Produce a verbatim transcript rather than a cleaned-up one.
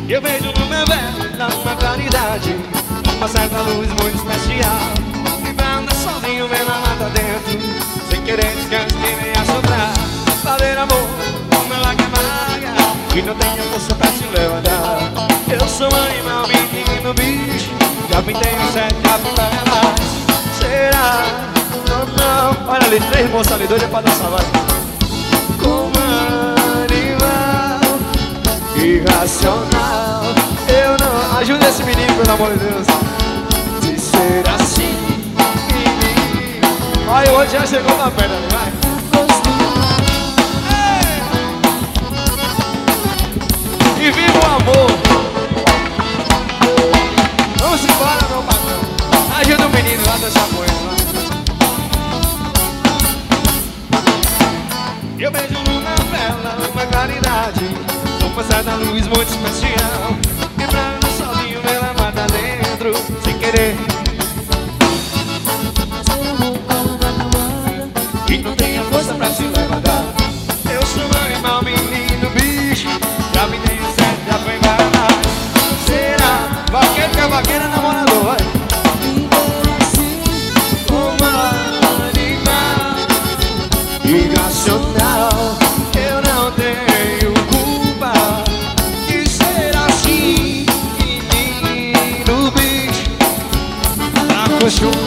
Eu vejo no meu véu uma claridade, uma certa luz muito especial. E pra andar sozinho vem na mata dentro, sem querer descanso que vem a soprar. Fazer amor como ela quer vaga, e não tenho força pra te levantar. Eu sou um animal, menino, bicho, já pintei um sete, já pintei mais. Será? Não, não. Olha ali, três moças ali, doidas pra dançar, vai. Como animal irracional, eu não... Ajuda esse menino, pelo amor de Deus. Se ser assim, menino. Olha, o outro já chegou na perna, vai. E viva o amor. Vamos embora, meu patrão. Ajuda o menino lá dançar com ele, lá. Eu vejo numa vela uma claridade, uma certa luz muito especial. E pra andar sozinho me levar pra dentro, sem querer. E não tenho força pra te levantar. Eu sou um animal, menino, bicho, já me tenho certo, já foi embora. Será? Vaqueiro que é vaqueira, namorador, vai. Como animal irracional, eu não tenho culpa de ser assim, menino, bicho, acostumado.